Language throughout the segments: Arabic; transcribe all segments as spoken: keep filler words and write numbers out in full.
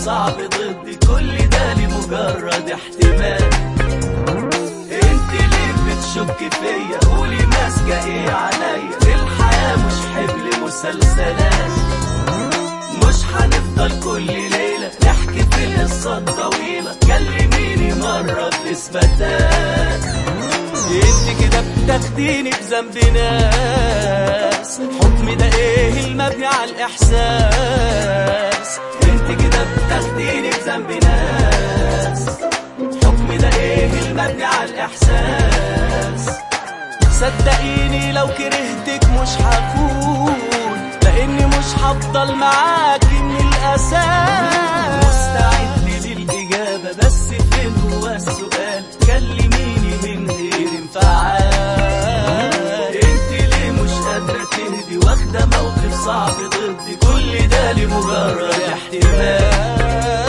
صعب ضدي، كل ده لمجرد احتمال. انت ليه بتشك فيا؟ قولي ماسكة ايه عليا؟ الحياة مش حبل مسلسلات، مش هنفضل كل ليلة نحكي في القصة الطويلة. كلميني مرة بإثباتات. انت كده بتاخديني بذنب ناس، حكم ده ايه المبني على الاحساس؟ انت كده بتاخديني بذنب ناس، حكم ده ايه المبني على الاحساس؟ صدقيني لو كرهتك مش هكون، لاني مش هفضل معاكي من الاساس. مستعد للاجابة بس فين هو السؤال؟ كلميني من غير انفعال. انت ليه مش قادرة تهدي؟ واخدة موقف صعب ضدي، كل ده لمجرد احتمال.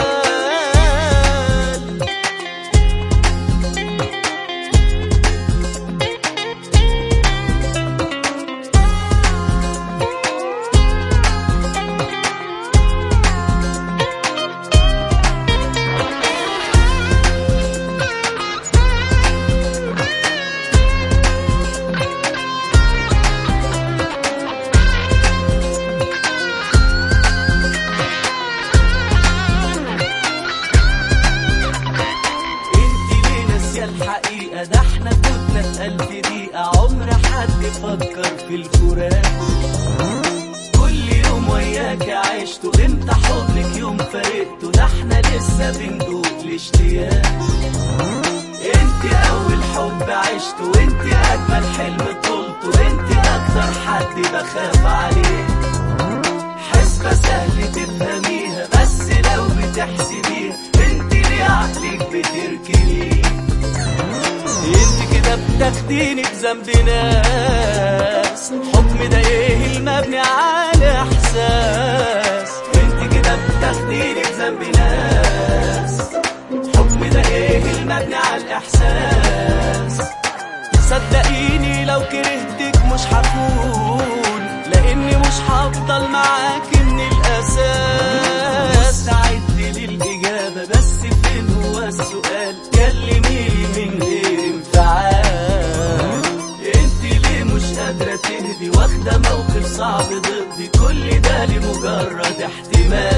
الحقيقة ده احنا كنا في ألف دقيقة، عمر حد فكر في الفراق. كل يوم وياك عشته، امتى حضنك يوم فارقته؟ ده احنا لسه بندوق الاشتياق. انت اول حب عشته، وانت اجمل حلم طولته، انت اكتر حد بخاف عليه. حسبة سهل تفهميها بس لو بتحسبيها، انت ليه عقلك بتركنيه؟ انت كده بتاخديني بذنب ناس، حكم ده ايه المبني على احساس؟ انت كده بتاخديني بذنب ناس، حكم ده ايه المبني على الاحساس؟ صدقيني لو كرهتك مش هكون، لاني مش هفضل معاكي من الاساس. مستعد للاجابة بس فين هو السؤال؟ كلميني من غير انفعال. انت ليه مش قادرة تهدي؟ واخدة موقف صعب ضدي، كل ده لمجرد احتمال.